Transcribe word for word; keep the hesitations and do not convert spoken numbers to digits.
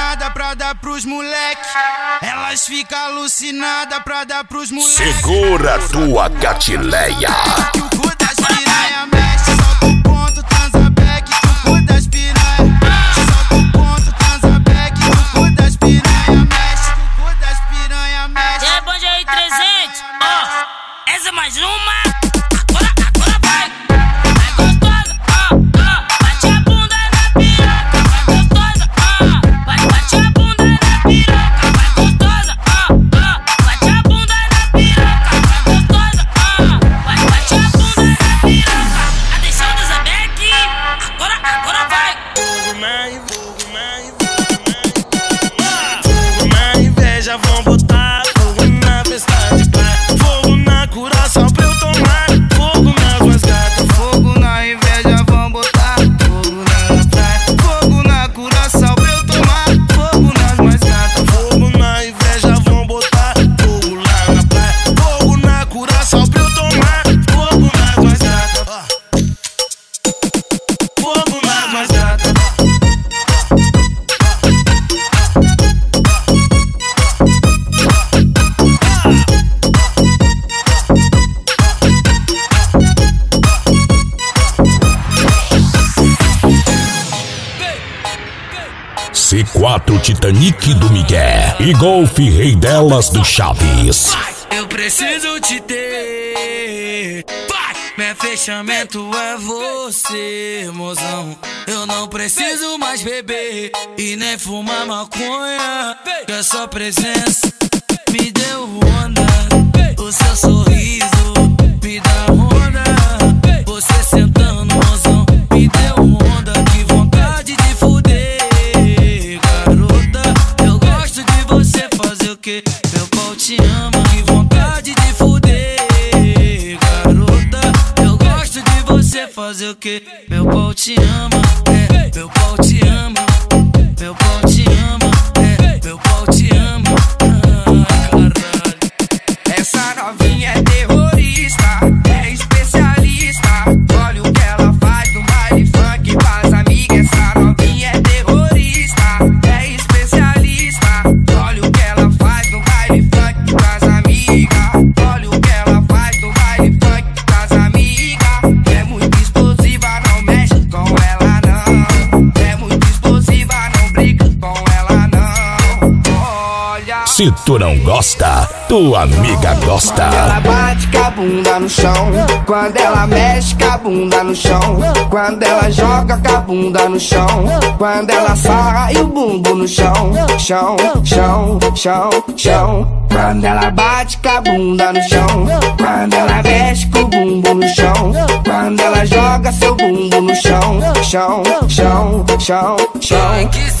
alucinada pra dar pros moleque. Elas ficam alucinada pra dar pros moleque. Segura tua gatileia. Que o cu das piranha mexe, solta o ponto, transa back. Que o cu das piranha solta o ponto, transa back. Que o cu das piranha mexe, que o cu das piranha mexe. É bom aí trezentos, ó, essa é mais uma. Agora, agora vai. Vai gostosa, ó, ó, bate a bunda na piroca. Vai gostosa, ó, vai, bate a bunda na piroca. Vai gostosa, ó, ó, bate a bunda na piroca. Vai gostosa, ó, vai, bate a bunda na piroca. Atenção do Zabeck, agora, agora vai. Fogo na inveja, fogo na inveja, vão botar fogo na festa de praia. Fogo na curação pra eu tomar, fogo nas mais gatas. Fogo na inveja, vão botar fogo na praia. Fogo na curação pra eu tomar, fogo nas mais gatas. Fogo na inveja, vão botar fogo lá na praia. Fogo na curação pra eu tomar, fogo nas mais gatas. Fogo nas mais gatas. C quatro Titanic do Miguel e Golf Rei delas do Chaves. Eu preciso te ter. Meu fechamento é você, mozão. Eu não preciso mais beber e nem fumar maconha. Que a sua presença me deu onda. O seu sorriso me dá onda. Você sentando, mozão, me deu onda. Que vontade de fuder, garota. Eu gosto de você fazer o que? Meu pau te ama. Que vontade de fuder, garota. Eu gosto de você fazer o que? Meu pau te ama, é, meu pau te ama. Meu pau te ama, é, meu pau te ama. Ah, caralho. Essa novinha é terrorista, é especialista. Olha o que ela faz no baile funk com as amigas. Essa novinha é terrorista, é especialista. Olha o que ela faz no baile funk com as amigas. Olha o que ela faz no baile funk com as amigas. É muito explosiva, não mexe com ela não. É muito explosiva, não brinca com ela não. Olha. Se tu não gosta, tua amiga gosta. Ela bate com a bunda no chão, quando ela mexe com a bunda no chão, quando ela joga com a bunda no chão, quando ela sarra e o bumbum no chão, chão, chão, chão, chão. Quando ela bate com a bunda no chão, quando ela mexe com o bumbum no chão, quando ela joga seu bumbum no chão, chão, chão, chão, chão.